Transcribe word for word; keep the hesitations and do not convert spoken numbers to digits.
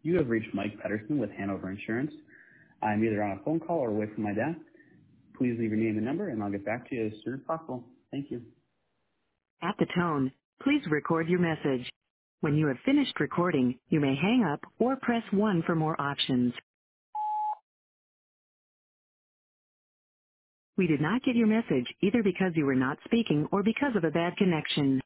You have reached Mike Pedersen with Hanover Insurance. I'm either on a phone call or away from my desk. Please leave your name and number, and I'll get back to you as soon as possible. Thank you. At the tone, please record your message. When you have finished recording, you may hang up or press one for more options. We did not get your message either because you were not speaking or because of a bad connection.